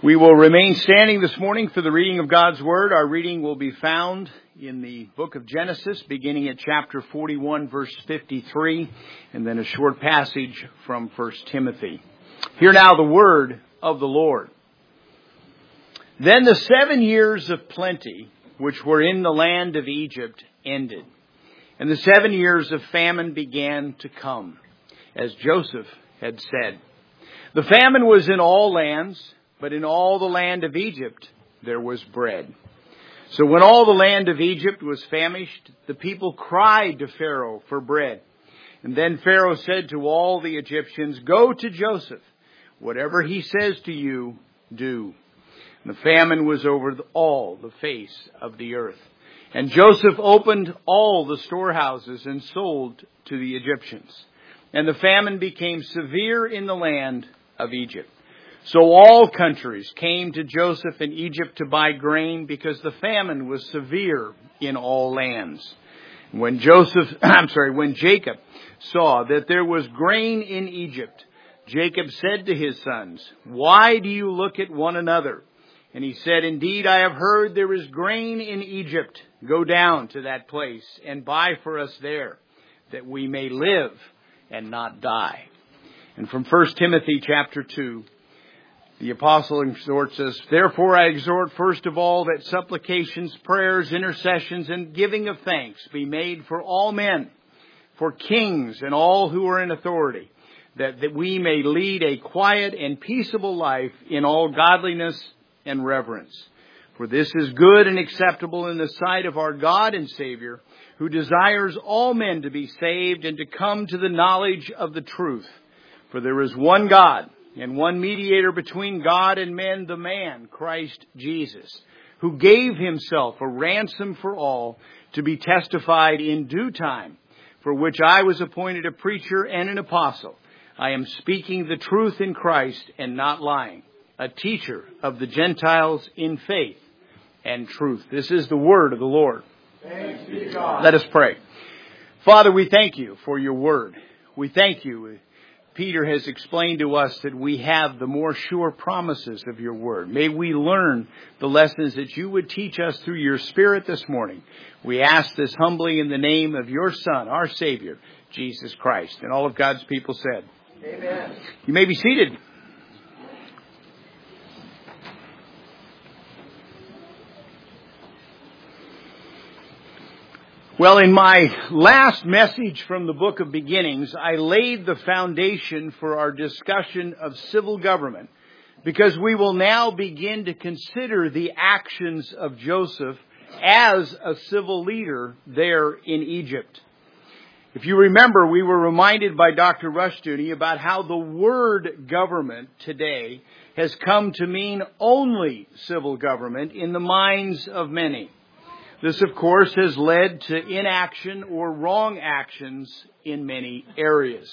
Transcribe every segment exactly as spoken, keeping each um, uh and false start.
We will remain standing this morning for the reading of God's Word. Our reading will be found in the book of Genesis, beginning at chapter forty-one, verse fifty-three, and then a short passage from First Timothy. Hear now the word of the Lord. Then the seven years of plenty, which were in the land of Egypt, ended, and the seven years of famine began to come, as Joseph had said. The famine was in all lands, but in all the land of Egypt there was bread. So when all the land of Egypt was famished, the people cried to Pharaoh for bread. And then Pharaoh said to all the Egyptians, "Go to Joseph. Whatever he says to you, do." And the famine was over all the face of the earth. And Joseph opened all the storehouses and sold to the Egyptians. And the famine became severe in the land of Egypt. So all countries came to Joseph in Egypt to buy grain because the famine was severe in all lands. When Joseph, I'm sorry, when Jacob saw that there was grain in Egypt, Jacob said to his sons, "Why do you look at one another?" And he said, "Indeed, I have heard there is grain in Egypt. Go down to that place and buy for us there, that we may live and not die." And from First Timothy chapter two, the apostle exhorts us, "Therefore I exhort first of all that supplications, prayers, intercessions, and giving of thanks be made for all men, for kings and all who are in authority, that, that we may lead a quiet and peaceable life in all godliness and reverence. For this is good and acceptable in the sight of our God and Savior, who desires all men to be saved and to come to the knowledge of the truth. For there is one God, and one mediator between God and men, the man, Christ Jesus, who gave himself a ransom for all, to be testified in due time, for which I was appointed a preacher and an apostle. I am speaking the truth in Christ and not lying, a teacher of the Gentiles in faith and truth." This is the word of the Lord. Thanks be to God. Let us pray. Father, we thank you for your word. We thank you. Peter has explained to us that we have the more sure promises of your word. May we learn the lessons that you would teach us through your Spirit this morning. We ask this humbly in the name of your Son, our Savior, Jesus Christ. And all of God's people said, Amen. You may be seated. Well, in my last message from the book of Beginnings, I laid the foundation for our discussion of civil government, because we will now begin to consider the actions of Joseph as a civil leader there in Egypt. If you remember, we were reminded by Doctor Rushdoony about how the word government today has come to mean only civil government in the minds of many. This, of course, has led to inaction or wrong actions in many areas.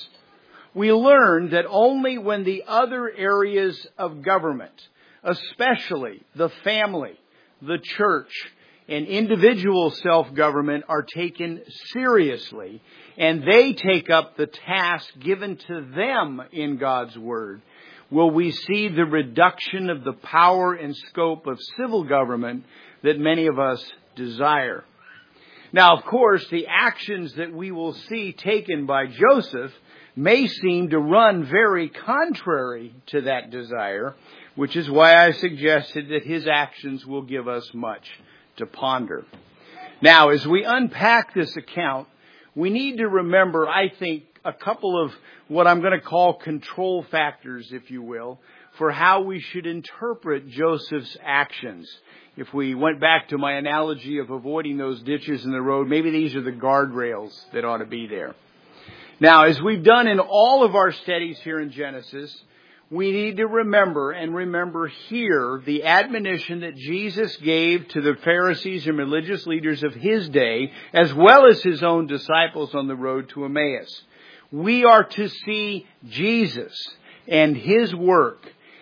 We learned that only when the other areas of government, especially the family, the church, and individual self-government, are taken seriously, and they take up the task given to them in God's Word, will we see the reduction of the power and scope of civil government that many of us desire. Now, of course, the actions that we will see taken by Joseph may seem to run very contrary to that desire, which is why I suggested that his actions will give us much to ponder. Now, as we unpack this account, we need to remember, I think, a couple of what I'm going to call control factors, if you will, for how we should interpret Joseph's actions. If we went back to my analogy of avoiding those ditches in the road, maybe these are the guardrails that ought to be there. Now, as we've done in all of our studies here in Genesis, we need to remember and remember here the admonition that Jesus gave to the Pharisees and religious leaders of his day, as well as his own disciples on the road to Emmaus. We are to see Jesus and his work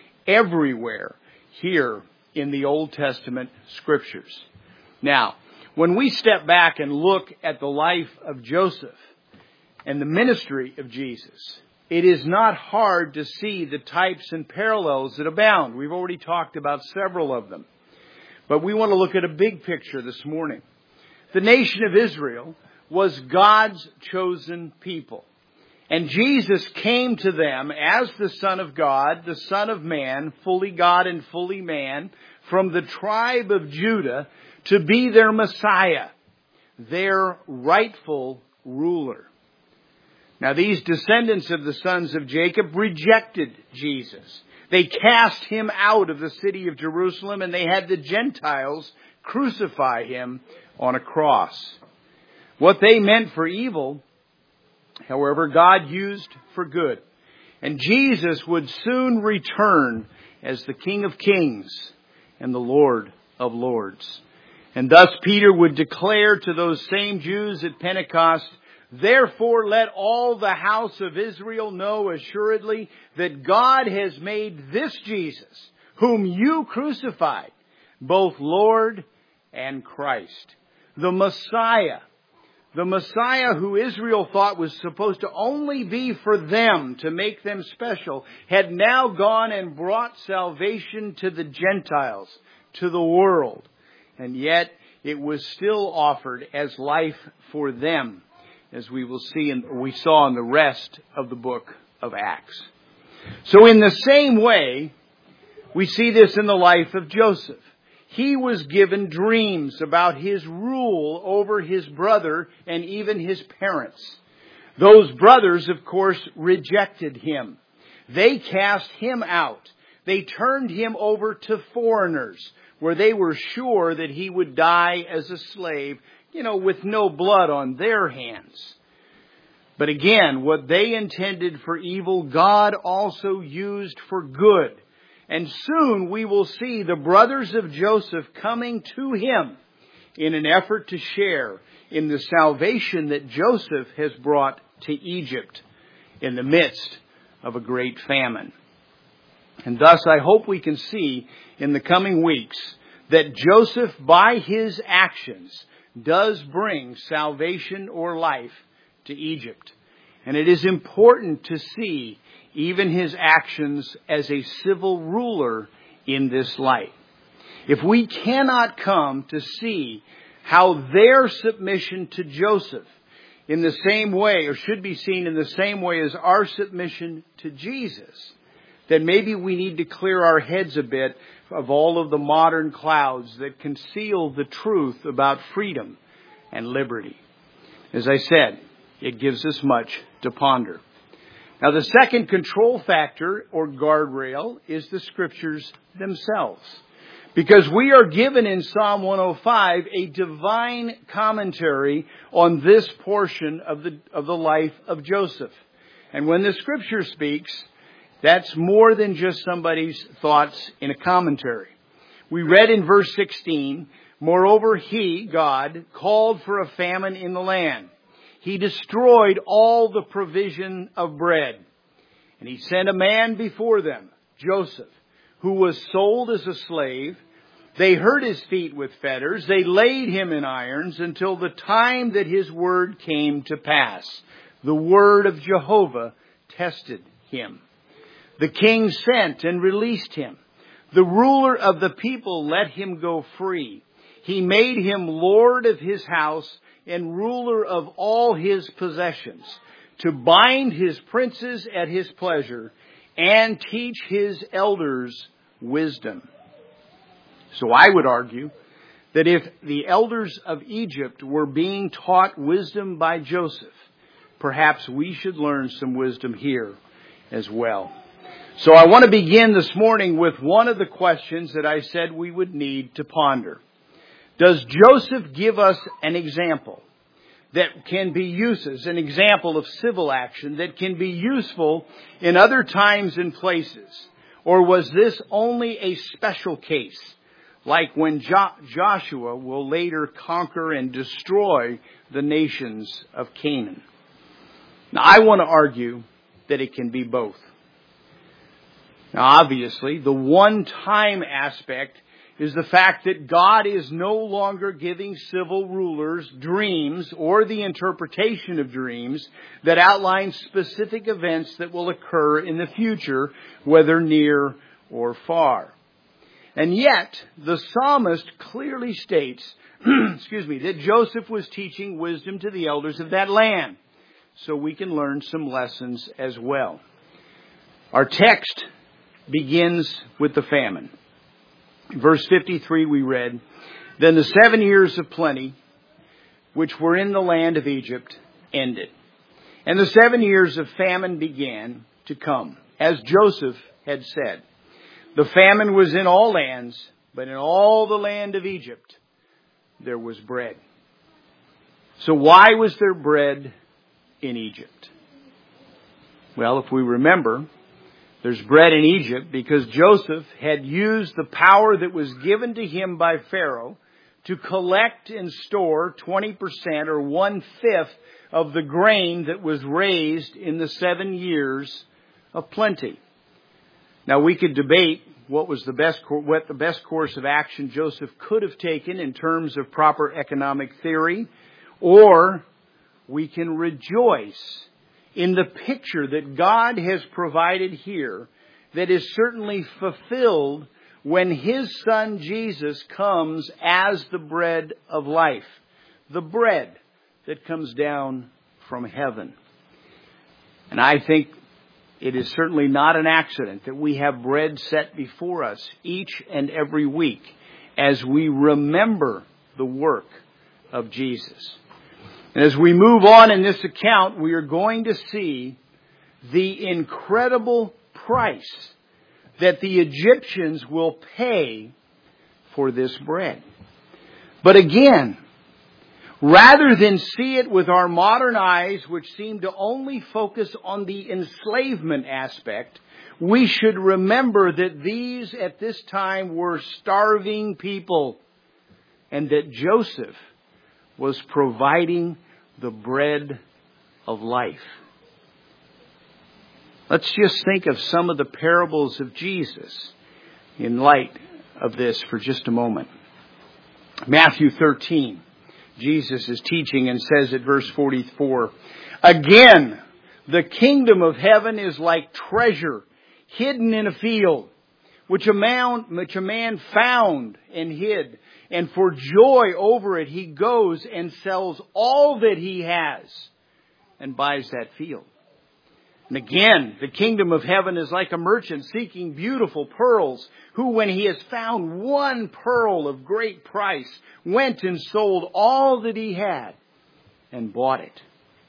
everywhere here in the Old Testament Scriptures. Now, when we step back and look at the life of Joseph and the ministry of Jesus, it is not hard to see the types and parallels that abound. We've already talked about several of them. But we want to look at a big picture this morning. The nation of Israel was God's chosen people. And Jesus came to them as the Son of God, the Son of Man, fully God and fully man, from the tribe of Judah to be their Messiah, their rightful ruler. Now, these descendants of the sons of Jacob rejected Jesus. They cast him out of the city of Jerusalem, and they had the Gentiles crucify him on a cross. What they meant for evil, however, God used for good. And Jesus would soon return as the King of Kings and the Lord of Lords. And thus Peter would declare to those same Jews at Pentecost, "Therefore let all the house of Israel know assuredly that God has made this Jesus, whom you crucified, both Lord and Christ." The Messiah, the Messiah who Israel thought was supposed to only be for them, to make them special, had now gone and brought salvation to the Gentiles, to the world. And yet it was still offered as life for them, as we will see and we saw in the rest of the book of Acts. So in the same way, we see this in the life of Joseph. He was given dreams about his rule over his brother and even his parents. Those brothers, of course, rejected him. They cast him out. They turned him over to foreigners, where they were sure that he would die as a slave, you know, with no blood on their hands. But again, what they intended for evil, God also used for good. And soon we will see the brothers of Joseph coming to him in an effort to share in the salvation that Joseph has brought to Egypt in the midst of a great famine. And thus I hope we can see in the coming weeks that Joseph, by his actions, does bring salvation or life to Egypt. And it is important to see even his actions as a civil ruler in this light. If we cannot come to see how their submission to Joseph in the same way, or should be seen in the same way as our submission to Jesus, then maybe we need to clear our heads a bit of all of the modern clouds that conceal the truth about freedom and liberty. As I said, it gives us much to ponder. Now, the second control factor or guardrail is the Scriptures themselves. Because we are given in Psalm one oh five a divine commentary on this portion of the, of the life of Joseph. And when the Scripture speaks, that's more than just somebody's thoughts in a commentary. We read in verse sixteen, "Moreover, he, God, called for a famine in the land. He destroyed all the provision of bread. And he sent a man before them, Joseph, who was sold as a slave. They hurt his feet with fetters. They laid him in irons until the time that his word came to pass. The word of Jehovah tested him. The king sent and released him. The ruler of the people let him go free. He made him lord of his house and ruler of all his possessions, to bind his princes at his pleasure and teach his elders wisdom." So I would argue that if the elders of Egypt were being taught wisdom by Joseph, perhaps we should learn some wisdom here as well. So I want to begin this morning with one of the questions that I said we would need to ponder. Does Joseph give us an example that can be used as an example of civil action that can be useful in other times and places? Or was this only a special case, like when jo- Joshua will later conquer and destroy the nations of Canaan? Now, I want to argue that it can be both. Now, obviously, the one-time aspect is the fact that God is no longer giving civil rulers dreams or the interpretation of dreams that outline specific events that will occur in the future, whether near or far. And yet, the psalmist clearly states, excuse me, that Joseph was teaching wisdom to the elders of that land. So we can learn some lessons as well. Our text begins with the famine. Verse fifty-three we read, "Then the seven years of plenty, which were in the land of Egypt, ended. And the seven years of famine began to come, as Joseph had said. The famine was in all lands, but in all the land of Egypt there was bread." So why was there bread in Egypt? Well, if we remember, there's bread in Egypt because Joseph had used the power that was given to him by Pharaoh to collect and store twenty percent or one-fifth of the grain that was raised in the seven years of plenty. Now, we could debate what was the best, what the best course of action Joseph could have taken in terms of proper economic theory, or we can rejoice in the picture that God has provided here that is certainly fulfilled when His Son Jesus comes as the bread of life, the bread that comes down from heaven. And I think it is certainly not an accident that we have bread set before us each and every week as we remember the work of Jesus. And as we move on in this account, we are going to see the incredible price that the Egyptians will pay for this bread. But again, rather than see it with our modern eyes, which seem to only focus on the enslavement aspect, we should remember that these at this time were starving people and that Joseph was providing the bread of life. Let's just think of some of the parables of Jesus in light of this for just a moment. Matthew thirteen, Jesus is teaching and says at verse forty-four, "Again, the kingdom of heaven is like treasure hidden in a field, which a man, which a man found and hid. And for joy over it, he goes and sells all that he has and buys that field. And again, the kingdom of heaven is like a merchant seeking beautiful pearls, who, when he has found one pearl of great price, went and sold all that he had and bought it."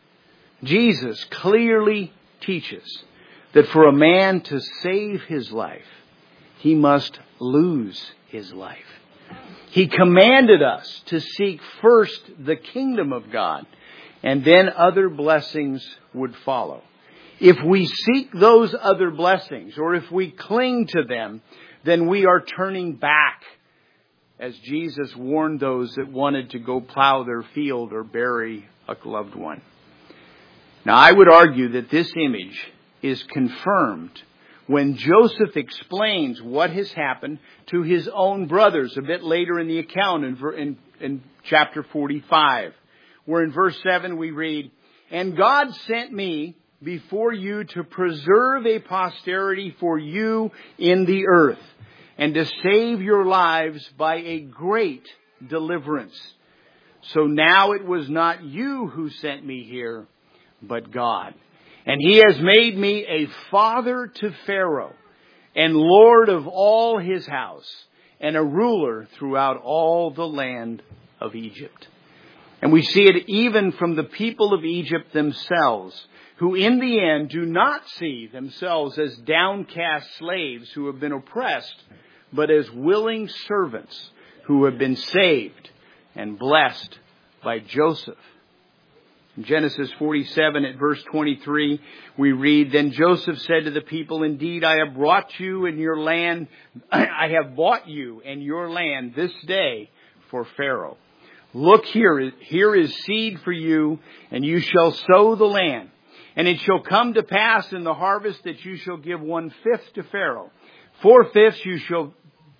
Jesus clearly teaches that for a man to save his life, he must lose his life. He commanded us to seek first the kingdom of God, and then other blessings would follow. If we seek those other blessings, or if we cling to them, then we are turning back, as Jesus warned those that wanted to go plow their field or bury a loved one. Now, I would argue that this image is confirmed when Joseph explains what has happened to his own brothers a bit later in the account in, in, in chapter forty-five, where in verse seven we read, "And God sent me before you to preserve a posterity for you in the earth, and to save your lives by a great deliverance. So now it was not you who sent me here, but God. And He has made me a father to Pharaoh, and Lord of all his house, and a ruler throughout all the land of Egypt." And we see it even from the people of Egypt themselves, who in the end do not see themselves as downcast slaves who have been oppressed, but as willing servants who have been saved and blessed by Joseph. In Genesis forty-seven at verse twenty-three, we read, "Then Joseph said to the people, Indeed, I have brought you in your land, I have bought you and your land this day for Pharaoh. Look here, here is seed for you, and you shall sow the land. And it shall come to pass in the harvest that you shall give one-fifth to Pharaoh. Four-fifths you shall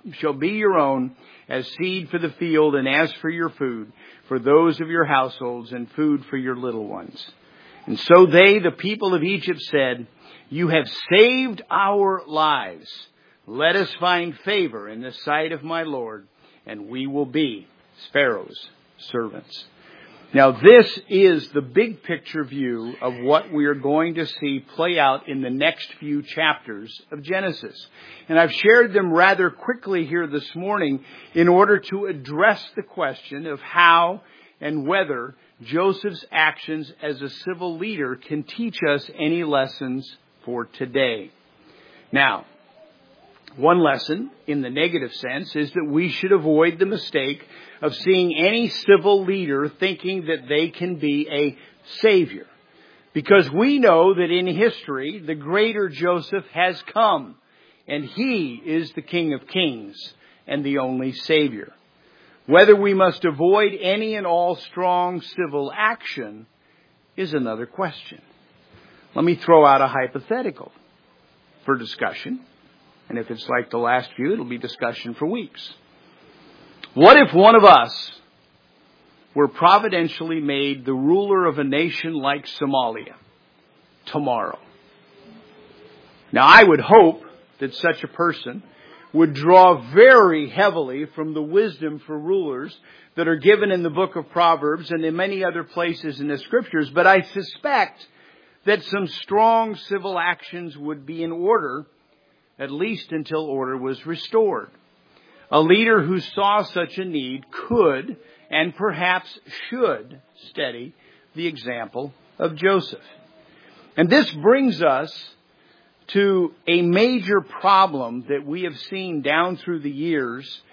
shall be your own, as seed for the field, and as for your food, for those of your households, and food for your little ones. And so they, the people of Egypt, said, you have saved our lives. Let us find favor in the sight of my Lord, and we will be Pharaoh's servants. Now, this is the big picture view of what we are going to see play out in the next few chapters of Genesis. And I've shared them rather quickly here this morning in order to address the question of how and whether Joseph's actions as a civil leader can teach us any lessons for today. Now, one lesson in the negative sense is that we should avoid the mistake of seeing any civil leader thinking that they can be a savior. Because we know that in history, the greater Joseph has come, and he is the King of Kings and the only Savior. Whether we must avoid any and all strong civil action is another question. Let me throw out a hypothetical for discussion. And if it's like the last few, it'll be discussion for weeks. What if one of us were providentially made the ruler of a nation like Somalia tomorrow? Now, I would hope that such a person would draw very heavily from the wisdom for rulers that are given in the book of Proverbs and in many other places in the Scriptures. But I suspect that some strong civil actions would be in order, at least until order was restored. A leader who saw such a need could and perhaps should study the example of Joseph. And this brings us to a major problem that we have seen down through the years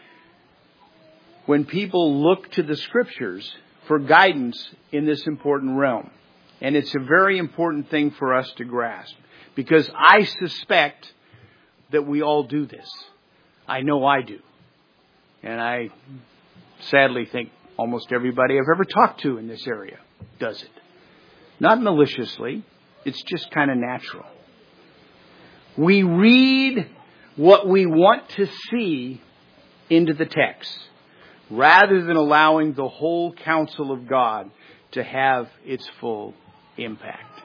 when people look to the Scriptures for guidance in this important realm. And it's a very important thing for us to grasp, because I suspect that we all do this. I know I do. And I sadly think almost everybody I've ever talked to in this area does it. Not maliciously. It's just kind of natural. We read what we want to see into the text, rather than allowing the whole counsel of God to have its full impact.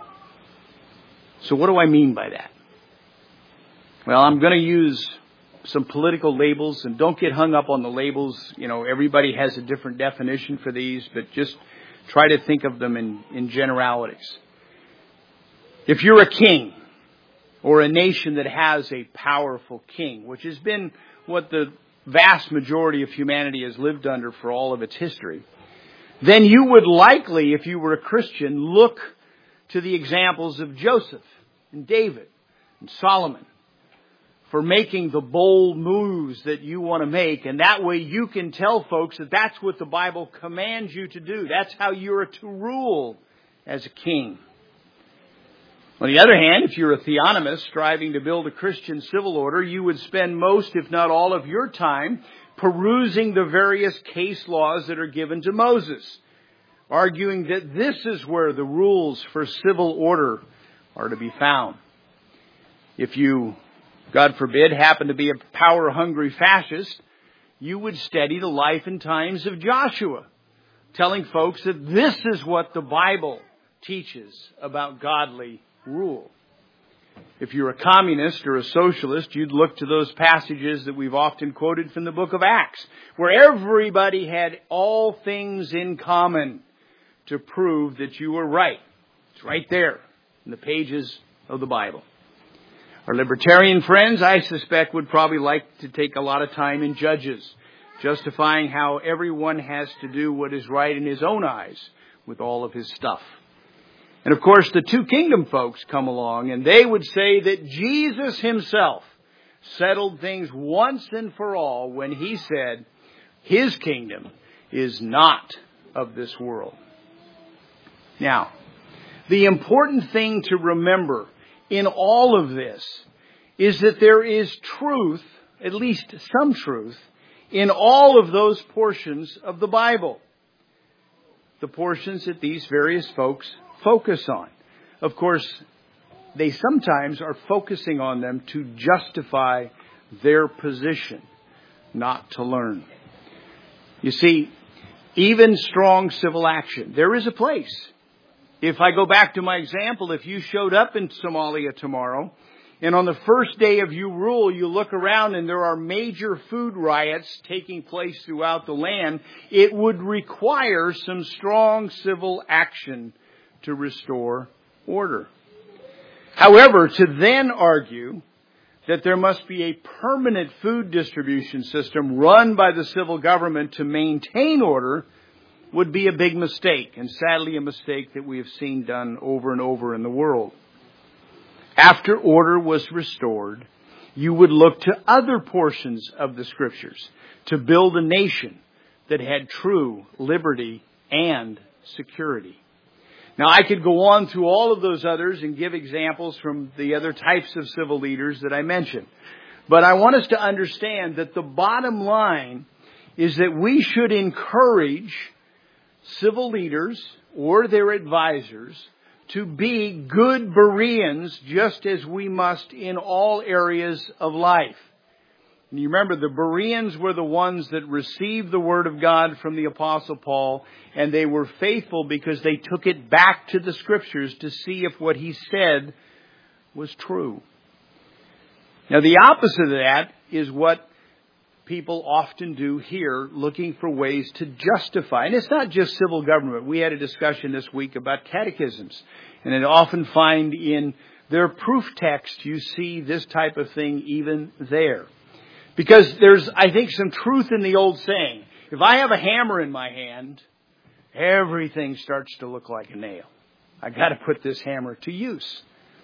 So what do I mean by that? Well, I'm going to use some political labels, and don't get hung up on the labels. You know, everybody has a different definition for these, but just try to think of them in, in generalities. If you're a king, or a nation that has a powerful king, which has been what the vast majority of humanity has lived under for all of its history, then you would likely, if you were a Christian, look to the examples of Joseph and David and Solomon for making the bold moves that you want to make. And that way you can tell folks that that's what the Bible commands you to do. That's how you're to rule as a king. On the other hand, if you're a theonomist striving to build a Christian civil order, you would spend most, if not all, of your time perusing the various case laws that are given to Moses, arguing that this is where the rules for civil order are to be found. If you, God forbid, happen to be a power-hungry fascist, you would study the life and times of Joshua, telling folks that this is what the Bible teaches about godly rule. If you're a communist or a socialist, you'd look to those passages that we've often quoted from the book of Acts, where everybody had all things in common to prove that you were right. It's right there in the pages of the Bible. Our libertarian friends, I suspect, would probably like to take a lot of time in Judges, justifying how everyone has to do what is right in his own eyes with all of his stuff. And of course, the Two Kingdom folks come along, and they would say that Jesus himself settled things once and for all when he said his kingdom is not of this world. Now, the important thing to remember in all of this is that there is truth, at least some truth, in all of those portions of the Bible. The portions that these various folks focus on. Of course, they sometimes are focusing on them to justify their position. not to learn. You see, even strong civil action, there is a place. If I go back to my example, if you showed up in Somalia tomorrow, and on the first day of your rule, you look around and there are major food riots taking place throughout the land, it would require some strong civil action to restore order. However, to then argue that there must be a permanent food distribution system run by the civil government to maintain order would be a big mistake, and sadly a mistake that we have seen done over and over in the world. After order was restored, you would look to other portions of the Scriptures to build a nation that had true liberty and security. Now, I could go on through all of those others and give examples from the other types of civil leaders that I mentioned. But I want us to understand that the bottom line is that we should encourage civil leaders or their advisors to be good Bereans, just as we must in all areas of life. And you remember, the Bereans were the ones that received the Word of God from the Apostle Paul, and they were faithful because they took it back to the Scriptures to see if what he said was true. Now, the opposite of that is what people often do here, looking for ways to justify. And it's not just civil government. We had a discussion this week about catechisms. And I often find in their proof text, you see this type of thing even there. Because there's, I think, some truth in the old saying. If I have a hammer in my hand, everything starts to look like a nail. I got to put this hammer to use.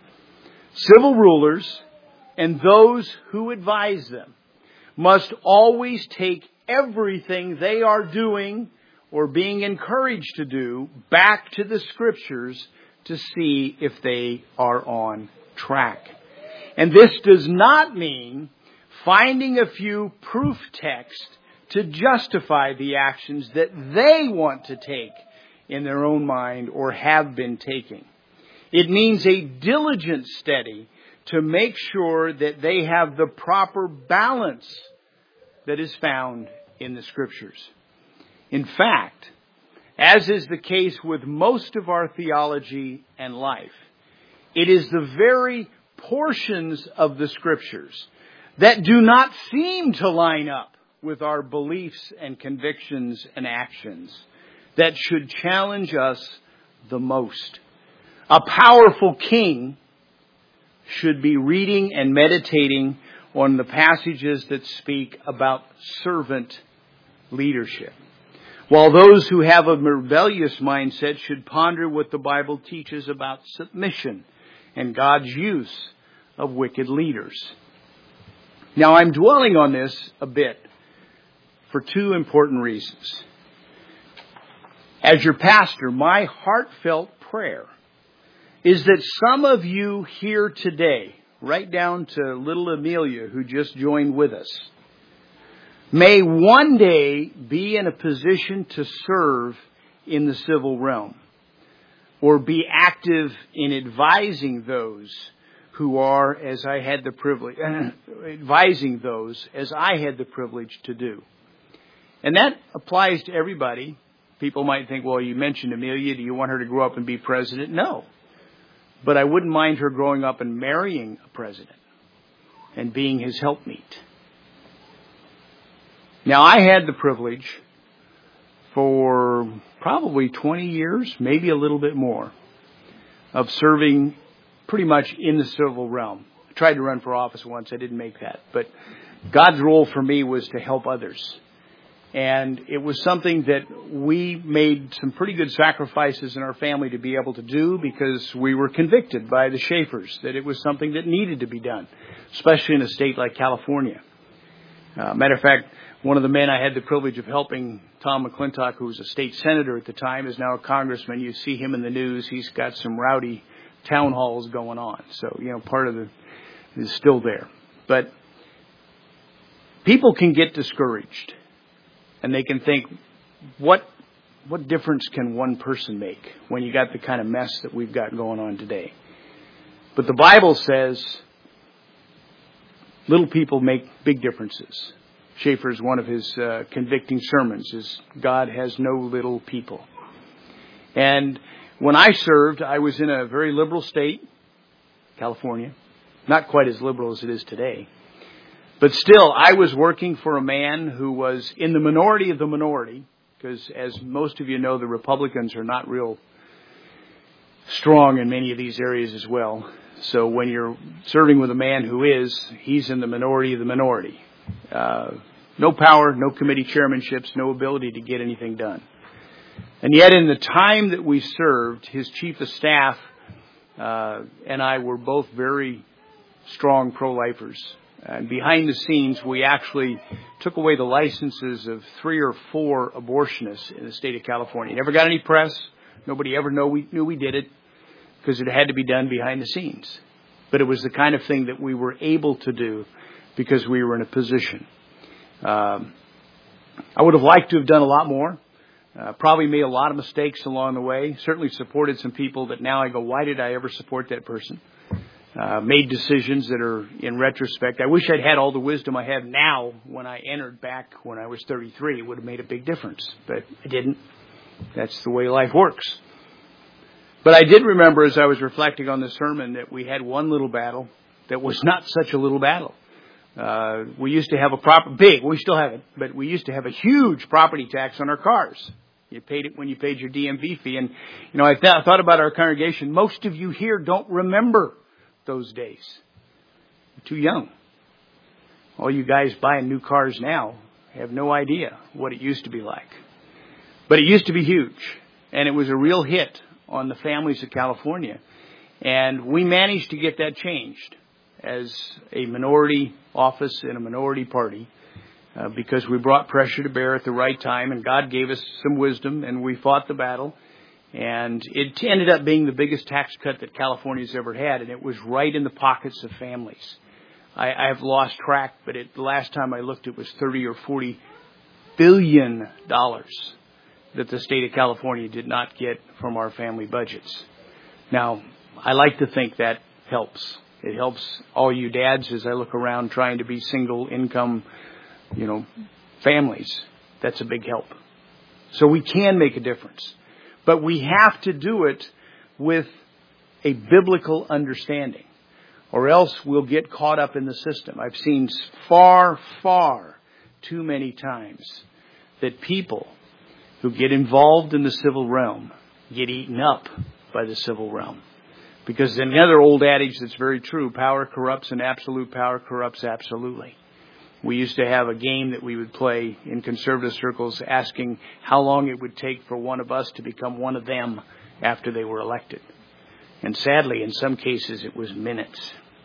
Civil rulers and those who advise them must always take everything they are doing or being encouraged to do back to the Scriptures to see if they are on track. And this does not mean finding a few proof texts to justify the actions that they want to take in their own mind or have been taking. It means a diligent study to make sure that they have the proper balance that is found in the Scriptures. In fact, as is the case with most of our theology and life, it is the very portions of the Scriptures that do not seem to line up with our beliefs and convictions and actions that should challenge us the most. A powerful king should be reading and meditating on the passages that speak about servant leadership, while those who have a rebellious mindset should ponder what the Bible teaches about submission and God's use of wicked leaders. Now, I'm dwelling on this a bit for two important reasons. As your pastor, my heartfelt prayer is that some of you here today, right down to little Amelia who just joined with us, may one day be in a position to serve in the civil realm or be active in advising those who are, as I had the privilege, advising those as I had the privilege to do. And that applies to everybody. People might think, well, you mentioned Amelia. Do you want her to grow up and be president? No. But I wouldn't mind her growing up and marrying a president and being his helpmeet. Now, I had the privilege for probably twenty years, maybe a little bit more, of serving pretty much in the civil realm. I tried to run for office once. I didn't make that. But God's role for me was to help others. And it was something that we made some pretty good sacrifices in our family to be able to do because we were convicted by the Schaefers that it was something that needed to be done, especially in a state like California. Uh, matter of fact, one of the men I had the privilege of helping, Tom McClintock, who was a state senator at the time, is now a congressman. You see him in the news. He's got some rowdy town halls going on. So, you know, part of the is still there. But people can get discouraged. And they can think, what what difference can one person make when you got the kind of mess that we've got going on today? But the Bible says little people make big differences. Schaeffer's, one of his uh, convicting sermons is God has no little people. And when I served, I was in a very liberal state, California. Not quite as liberal as it is today. But still, I was working for a man who was in the minority of the minority. Because as most of you know, the Republicans are not real strong in many of these areas as well. So when you're serving with a man who is, he's in the minority of the minority. Uh, no power, no committee chairmanships, no ability to get anything done. And yet in the time that we served, his chief of staff uh, and I were both very strong pro-lifers. And behind the scenes, we actually took away the licenses of three or four abortionists in the state of California. Never got any press. Nobody ever know we, knew we did it because it had to be done behind the scenes. But it was the kind of thing that we were able to do because we were in a position. Um, I would have liked to have done a lot more. Uh, probably made a lot of mistakes along the way. Certainly supported some people that now I go, why did I ever support that person? Uh, made decisions that are, in retrospect, I wish I'd had all the wisdom I have now when I entered back when I was thirty-three. It would have made a big difference. But I didn't. That's the way life works. But I did remember as I was reflecting on the sermon that we had one little battle that was not such a little battle. Uh, we used to have a proper, big, we still have it, but we used to have a huge property tax on our cars. You paid it when you paid your D M V fee. And, you know, I th- thought about our congregation. Most of you here don't remember those days. You're too young. All you guys buying new cars now have no idea what it used to be like. But it used to be huge. And it was a real hit on the families of California. And we managed to get that changed as a minority office in a minority party uh, because we brought pressure to bear at the right time. And God gave us some wisdom and we fought the battle. And it ended up being the biggest tax cut that California's ever had, and it was right in the pockets of families. I, I've lost track, but it, the last time I looked, it was thirty or forty billion dollars that the state of California did not get from our family budgets. Now, I like to think that helps. It helps all you dads as I look around trying to be single income, you know, families. That's a big help. So we can make a difference. But we have to do it with a biblical understanding, or else we'll get caught up in the system. I've seen far, far too many times that people who get involved in the civil realm get eaten up by the civil realm. Because another old adage that's very true, power corrupts and absolute power corrupts absolutely. We used to have a game that we would play in conservative circles asking how long it would take for one of us to become one of them after they were elected. And sadly, in some cases, it was minutes.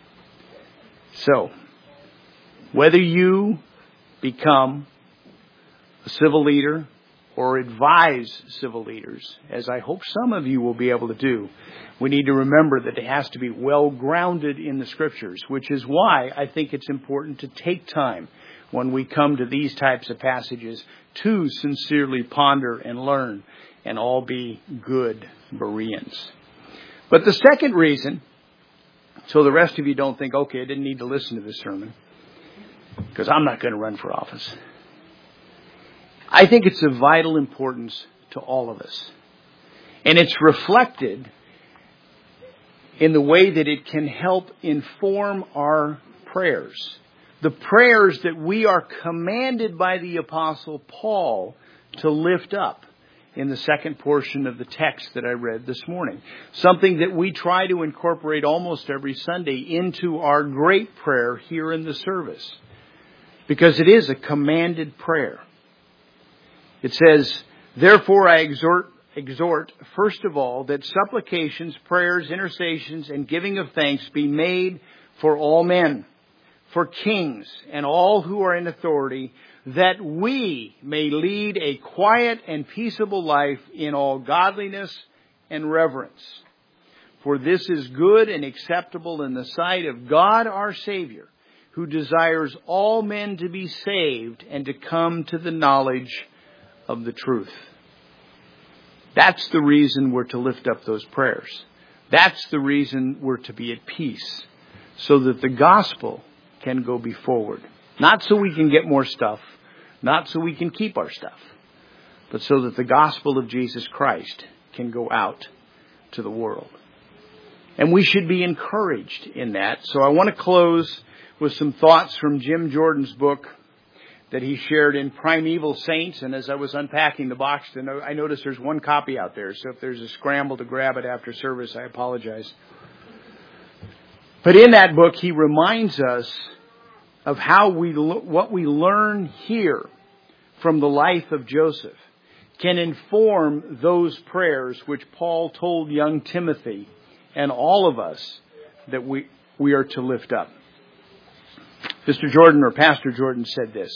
So, whether you become a civil leader or advise civil leaders, as I hope some of you will be able to do, we need to remember that it has to be well grounded in the Scriptures, which is why I think it's important to take time when we come to these types of passages to sincerely ponder and learn and all be good Bereans. But the second reason, so the rest of you don't think, okay, I didn't need to listen to this sermon because I'm not going to run for office. I think it's of vital importance to all of us. And it's reflected in the way that it can help inform our prayers. The prayers that we are commanded by the Apostle Paul to lift up in the second portion of the text that I read this morning. Something that we try to incorporate almost every Sunday into our great prayer here in the service. Because it is a commanded prayer. It says, therefore I exhort, exhort, first of all, that supplications, prayers, intercessions, and giving of thanks be made for all men, for kings, and all who are in authority, that we may lead a quiet and peaceable life in all godliness and reverence. For this is good and acceptable in the sight of God our Savior, who desires all men to be saved and to come to the knowledge of the truth. That's the reason we're to lift up those prayers. That's the reason we're to be at peace, so that the gospel can go be forward. Not so we can get more stuff, not so we can keep our stuff, but so that the gospel of Jesus Christ can go out to the world. And we should be encouraged in that. So I want to close with some thoughts from Jim Jordan's book that he shared in Primeval Saints. And as I was unpacking the box, I noticed there's one copy out there. So if there's a scramble to grab it after service, I apologize. But in that book, he reminds us of how we, what we learn here from the life of Joseph can inform those prayers which Paul told young Timothy and all of us that we, we are to lift up. Mister Jordan, or Pastor Jordan, said this: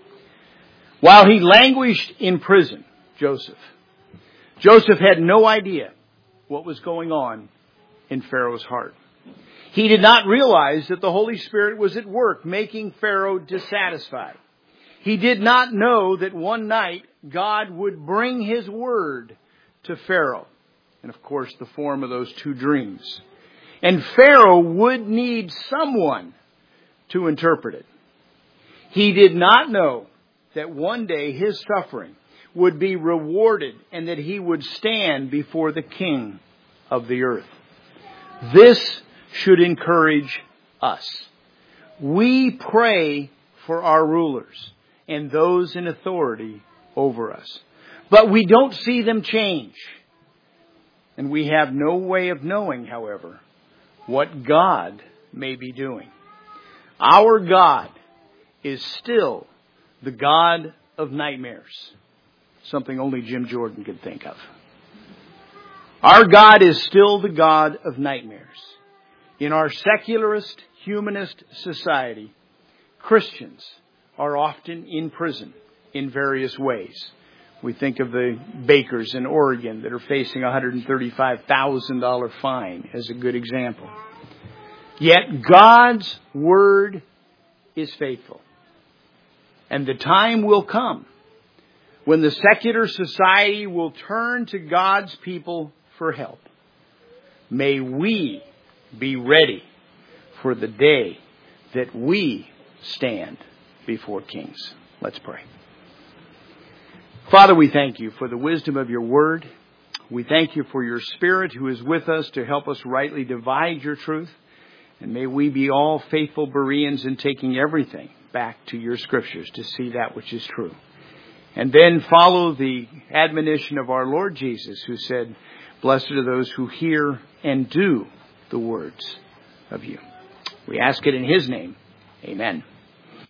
while he languished in prison, Joseph, Joseph had no idea what was going on in Pharaoh's heart. He did not realize that the Holy Spirit was at work making Pharaoh dissatisfied. He did not know that one night God would bring His word to Pharaoh. And of course, the form of those two dreams. And Pharaoh would need someone to interpret it. He did not know that one day his suffering would be rewarded and that he would stand before the King of the earth. This should encourage us. We pray for our rulers and those in authority over us, but we don't see them change. And we have no way of knowing, however, what God may be doing. Our God is still the God of nightmares, something only Jim Jordan could think of. Our God is still the God of nightmares. In our secularist, humanist society, Christians are often in prison in various ways. We think of the bakers in Oregon that are facing a one hundred thirty-five thousand dollars fine as a good example. Yet God's word is faithful. And the time will come when the secular society will turn to God's people for help. May we be ready for the day that we stand before kings. Let's pray. Father, we thank you for the wisdom of your word. We thank you for your Spirit who is with us to help us rightly divide your truth. And may we be all faithful Bereans in taking everything back to your scriptures to see that which is true. And then follow the admonition of our Lord Jesus, who said, blessed are those who hear and do the words of you. We ask it in His name. Amen.